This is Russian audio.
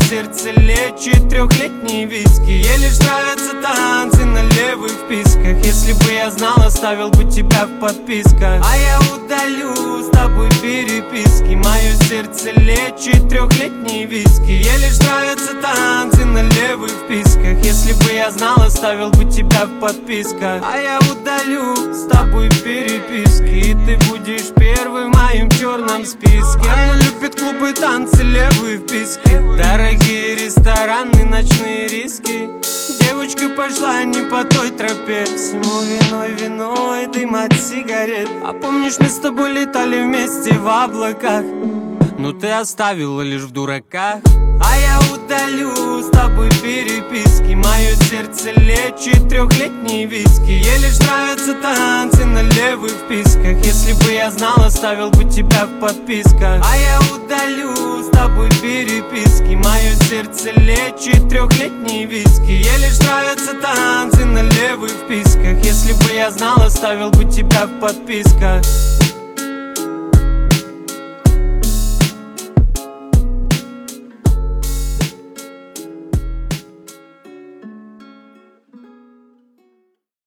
сердце лечит трехлетние виски. Ей лишь нравятся танцы на левых вписках. Если бы я знал, оставил бы тебя в подписках. А я удалю с тобой переписки. Мое сердце лечит трехлетние виски. Ей лишь нравятся танцы на левых вписках. Если бы я знал, оставил бы тебя в подписках. А я удалю с тобой переписки. И ты будешь первым в моем черном списке. Она любит клубы, танцы, левые вписки, дорогие рестораны, ночные риски. Девочка пошла не по той тропе. Всему виной дым от сигарет. А помнишь, мы с тобой летали вместе в облаках? Но ты оставила лишь в дураках. А я удалю с тобой переписки. Мое сердце лечит трехлетние виски. Ей лишь нравятся танцы на левых вписках. Если бы я знал, оставил бы тебя в подписках. А я удалю с тобой переписки. Мое сердце лечит трехлетние виски. Ей лишь нравятся танцы на левых вписках. Если бы я знал, оставил бы тебя в подписках.